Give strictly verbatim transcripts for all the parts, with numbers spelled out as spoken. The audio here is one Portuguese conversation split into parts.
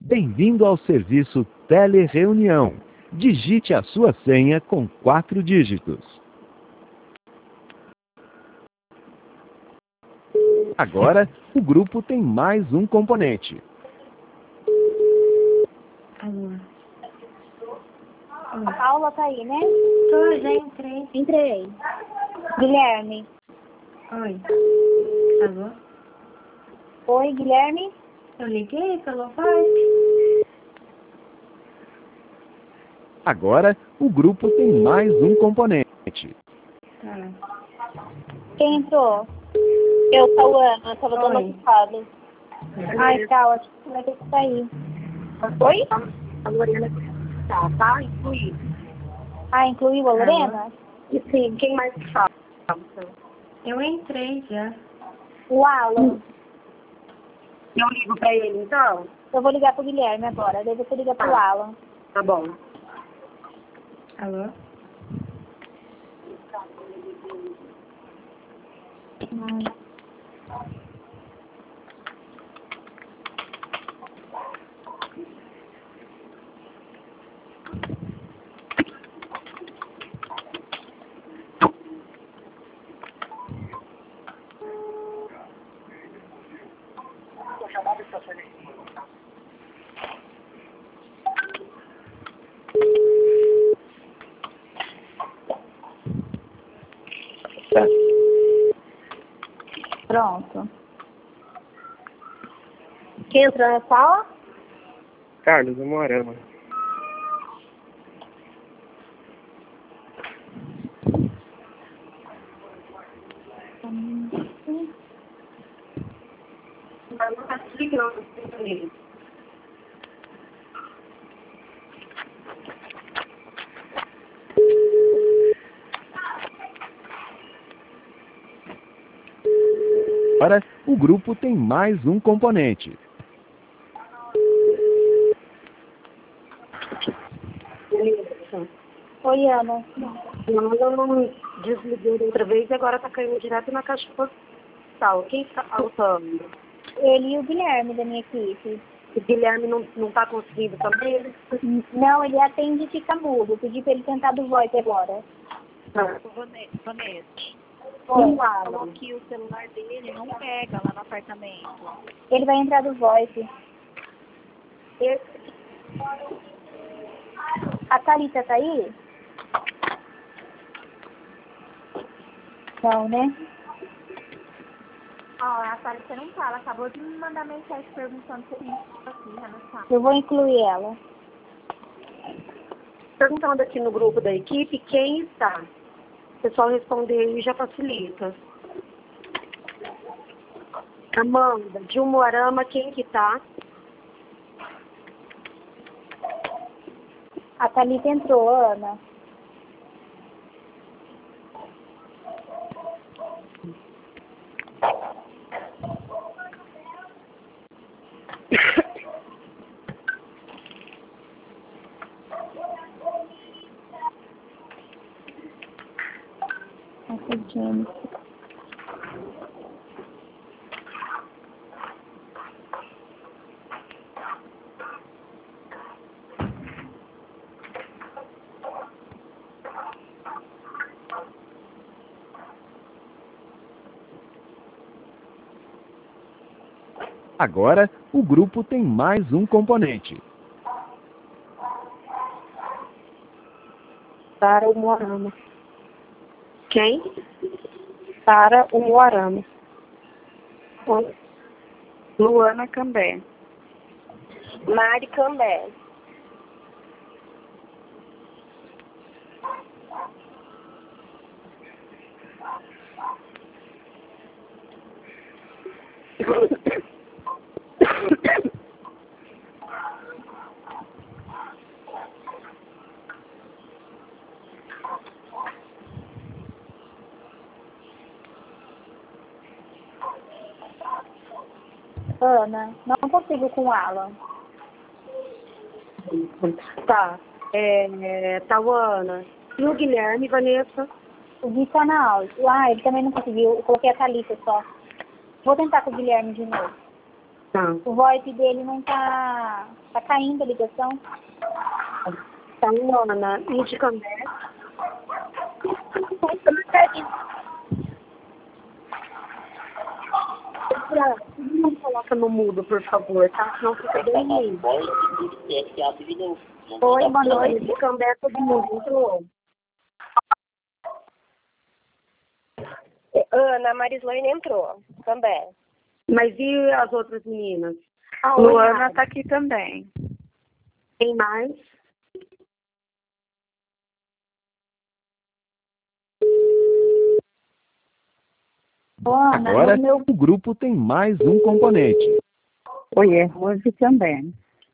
Bem-vindo ao serviço Telereunião. Digite a sua senha com quatro dígitos. Agora, o grupo tem mais um componente. Alô. A Paula tá aí, né? Tô, já entrei. Entrei. Guilherme. Oi. Alô? Oi, Guilherme. Eu liguei pelo VoIP. Agora, o grupo tem mais um componente. Tá. Quem entrou? Eu, Tauana. Tava dando Oi. ocupado. Ai, Cal, acho que você vai ter que sair. Oi? A Lorena tá, tá? Incluí. Ah, incluiu a Lorena? E sim, quem mais que fala? Eu entrei já. O Alan. Eu ligo pra ele, então? Eu vou ligar pro Guilherme agora. Daí você liga pro Tá. Alan. Tá bom. Alô? Hum. Pronto. Quem entrou na sala? Carlos, Morama. Mas não tá explicando pra ele. Agora, o grupo tem mais um componente. Beleza. Oi, Ana. Não, eu não desliguei outra vez e agora tá caindo direto na caixa postal. Quem tá faltando? Ele e o Guilherme da minha equipe. O Guilherme não, não tá conseguindo também? Ele... Não, ele atende e fica mudo. Pedi pra ele tentar do VoIP agora. Ah. Vanessa, Oi, falou Alan. que o celular dele não pega lá no apartamento. Ele vai entrar do VoIP. Esse... A Thalita tá aí? Não, né? Ó, a Thalita não tá, ela acabou de me mandar mensagem perguntando se a gente tá aqui, já não tá. Eu vou incluir ela. Perguntando aqui no grupo da equipe quem está. O pessoal responder e já facilita. Amanda, de Umuarama, quem que tá? A Thalita entrou, Ana. Essa Jennifer. Agora, o grupo tem mais um componente. Para Umuarama. Quem? Para Umuarama. Luana Cambé. Mari Cambé. Ana, não consigo com o Alan. Tá. É, Tauana. E o Guilherme, Vanessa? O Gui tá na aula. Ah, ele também não conseguiu. Eu coloquei a Thalita só. Vou tentar com o Guilherme de novo. Tá. O VoIP dele não tá, tá caindo a ligação. Tá, Ana, e de Cambé? Não coloca no mudo, por favor, tá? Senão fica bem ruim. Oi, boa noite. De Cambé, todo mundo entrou? Ana, a Marislane entrou, também. Mas e as outras meninas? A Luana tá aqui também. Tem mais? Ana, Agora, no meu... o grupo tem mais um componente. Oi, é Rose também.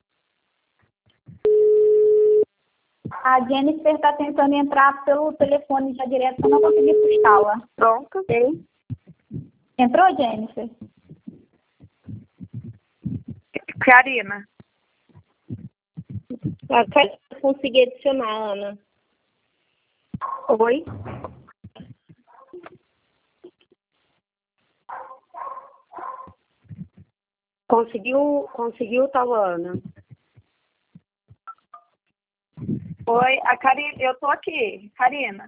A Jennifer está tentando entrar pelo telefone já direto, eu não consegui puxá-la. Pronto. Sei. Entrou, Jennifer? Karina. Eu consegui adicionar, Ana. Oi? Conseguiu, conseguiu, Tawana? Oi, a Karina, eu tô aqui, Karina.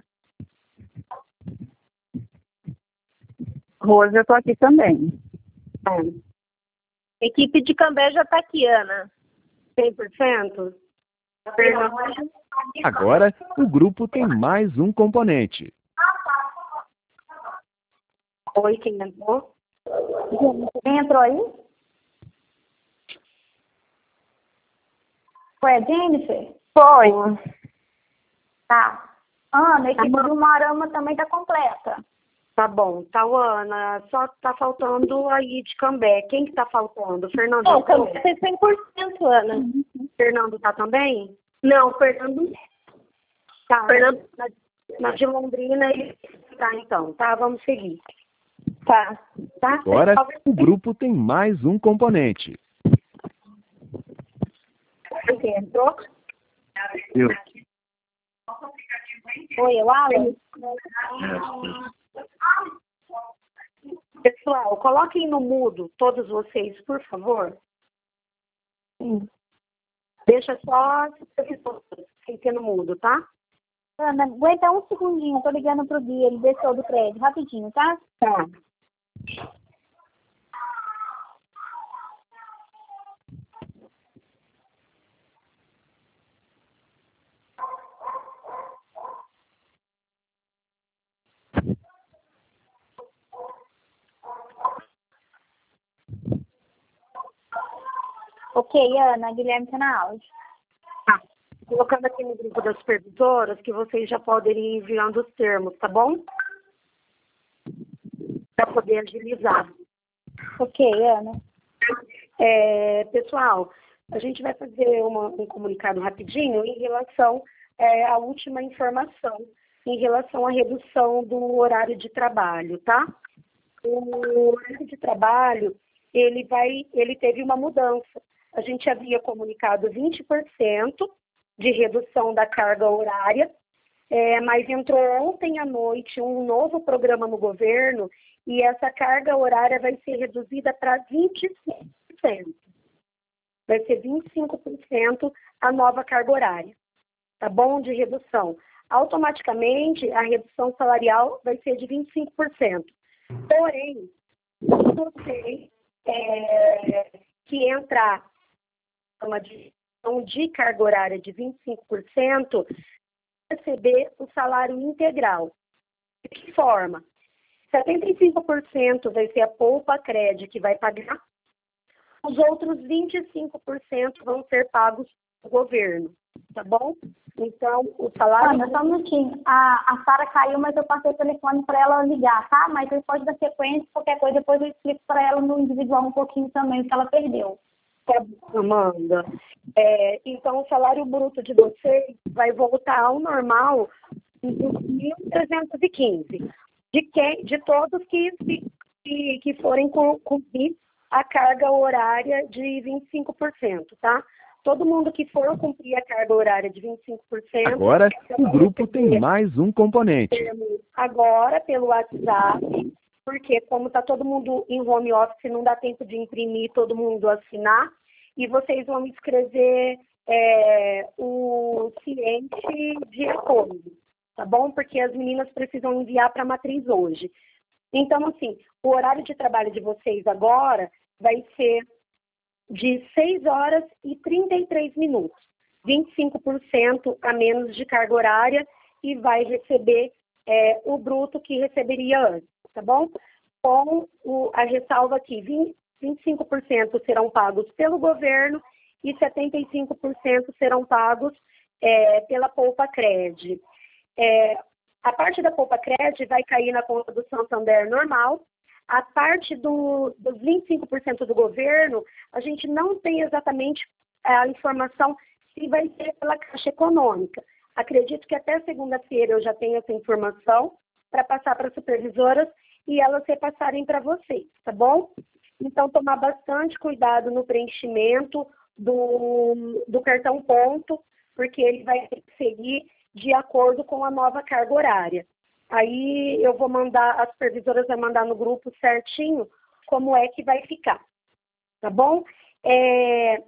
Rose, eu tô aqui também. Equipe de Cambé já tá aqui, Ana. cem por cento? Agora, o grupo tem mais um componente. Oi, quem entrou? Quem entrou aí? Foi a Jennifer? Foi. Tá. Ana, a equipe do Marama também tá completa. Tá bom. Tawana, só tá faltando aí de Cambé. Quem que tá faltando? Fernando? Não, Cambé foi cem por cento, Ana. Fernando tá também? Não, Fernando. Tá. Fernando. Na, na de Londrina ele tá, então. Tá, vamos seguir. Tá. Tá? Agora, o grupo tem mais um componente. Quem entrou? Eu. Oi, eu Alan? Pessoal, coloquem no mudo, todos vocês, por favor. Sim. Deixa só as pessoas sem ser no mudo, tá? Ana, aguenta um segundinho, eu tô ligando pro Gui, ele desceu do prédio, rapidinho, tá? Tá. Ok, Ana, Guilherme tá na aula. Tá. Colocando aqui no grupo das supervisoras que vocês já podem ir enviando os termos, tá bom? Para poder agilizar. Ok, Ana. É, pessoal, a gente vai fazer uma, um comunicado rapidinho em relação é, à última informação, em relação à redução do horário de trabalho, tá? O horário de trabalho, ele vai, ele teve uma mudança. A gente havia comunicado vinte por cento de redução da carga horária, é, mas entrou ontem à noite um novo programa no governo e essa carga horária vai ser reduzida para vinte e cinco por cento. Vai ser vinte e cinco por cento a nova carga horária, tá bom? De redução. Automaticamente, a redução salarial vai ser de vinte e cinco por cento. Porém, se você é, que entrar uma redução de carga horária de vinte e cinco por cento, receber o salário integral. De que forma? setenta e cinco por cento vai ser a Poupa Cred que vai pagar, os outros vinte e cinco por cento vão ser pagos pelo governo, tá bom? Então, o salário... Ana, só um minutinho. A, a Sara caiu, mas eu passei o telefone para ela ligar, tá? Mas você pode dar sequência, qualquer coisa, depois eu explico para ela no individual um pouquinho também, o que ela perdeu. Amanda, é, então o salário bruto de vocês vai voltar ao normal em mil trezentos e quinze. De, quem, de todos que, que, que forem cumprir a carga horária de vinte e cinco por cento, tá? Todo mundo que for cumprir a carga horária de vinte e cinco por cento... Agora, o grupo tem mais um componente. Agora, pelo WhatsApp, porque como está todo mundo em home office, não dá tempo de imprimir, todo mundo assinar. e vocês vão escrever é, o ciente de acordo, tá bom? Porque as meninas precisam enviar para a matriz hoje. Então, assim, o horário de trabalho de vocês agora vai ser de seis horas e trinta e três minutos, vinte e cinco por cento a menos de carga horária, e vai receber é, o bruto que receberia antes, tá bom? Com o, a ressalva aqui, vinte, vinte e cinco por cento serão pagos pelo governo e setenta e cinco por cento serão pagos é, pela Poupa Cred. É, a parte da Poupa Cred vai cair na conta do Santander normal. A parte do, dos vinte e cinco por cento do governo, a gente não tem exatamente a informação se vai ser pela Caixa Econômica. Acredito que até segunda-feira eu já tenho essa informação para passar para as supervisoras e elas repassarem para vocês, tá bom? Então, tomar bastante cuidado no preenchimento do, do cartão ponto, porque ele vai ter que seguir de acordo com a nova carga horária. Aí eu vou mandar, as supervisoras vão mandar no grupo certinho como é que vai ficar, tá bom? É,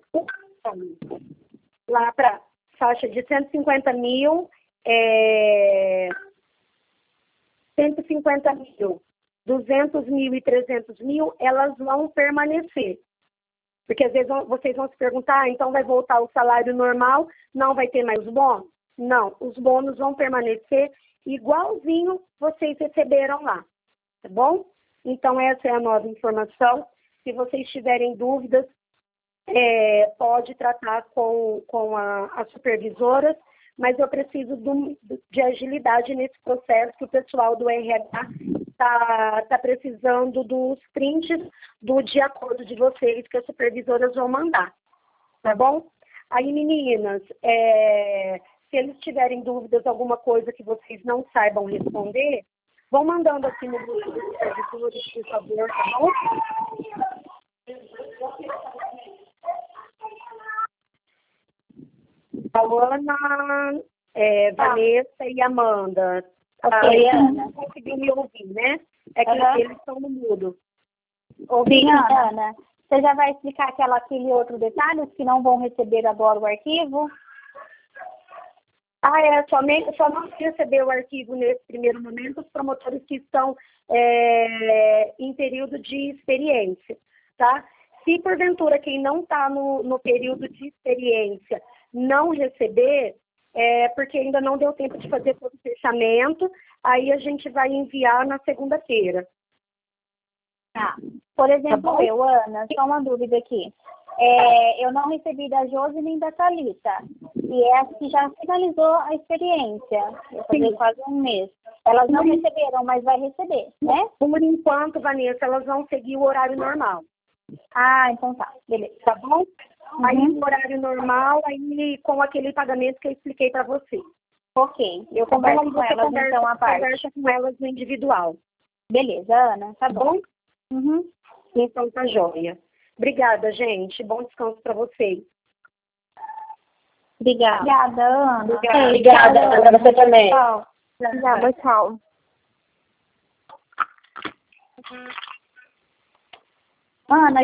lá para faixa de cento e cinquenta mil, é, cento e cinquenta mil, duzentos mil e trezentos mil, elas vão permanecer. Porque às vezes vocês vão se perguntar, ah, então vai voltar o salário normal, não vai ter mais bônus? Não, os bônus vão permanecer igualzinho vocês receberam lá, tá bom? Então essa é a nova informação. Se vocês tiverem dúvidas, é, pode tratar com, com a, as supervisoras, mas eu preciso do, de agilidade nesse processo, que o pessoal do R H está tá precisando dos prints do de acordo de vocês, que as supervisoras vão mandar, tá bom? Aí, meninas, é, se eles tiverem dúvidas, alguma coisa que vocês não saibam responder, vão mandando aqui no grupo dos supervisores, por favor, tá bom? Ana, é, Vanessa e Amanda. Ok, ah, Ana. não conseguiu me ouvir, né? É que Uhum. eles estão no mudo. Sim, Ana. Ana. Você já vai explicar aquela, aquele outro detalhe, os que não vão receber agora o arquivo? Ah, é, somente, só não receber o arquivo nesse primeiro momento os promotores que estão é, em período de experiência, tá? Se porventura quem não está no, no período de experiência não receber, é porque ainda não deu tempo de fazer todo o fechamento, aí a gente vai enviar na segunda-feira. Tá. Por exemplo, Tá bom? eu, Ana, só uma dúvida aqui. É, eu não recebi da Josi nem da Thalita. E é a que já finalizou a experiência. Eu fazer quase um mês. Elas não receberam, mas vai receber, né? Por enquanto, Vanessa, elas vão seguir o horário normal. Ah, então tá. Beleza. Tá bom? Uhum. Aí no horário normal, aí com aquele pagamento que eu expliquei para você. Ok. Eu Tá converso bom? com Você elas, conversa, então, a parte. conversa com elas no individual. Beleza, Ana. Tá Tá bom. bom? Uhum. Então tá joia. Obrigada, gente. Bom descanso para vocês. Obrigada. Obrigada, Ana. Obrigada. Obrigada, Ana, pra você também. Tchau. Obrigada, tchau. Ana,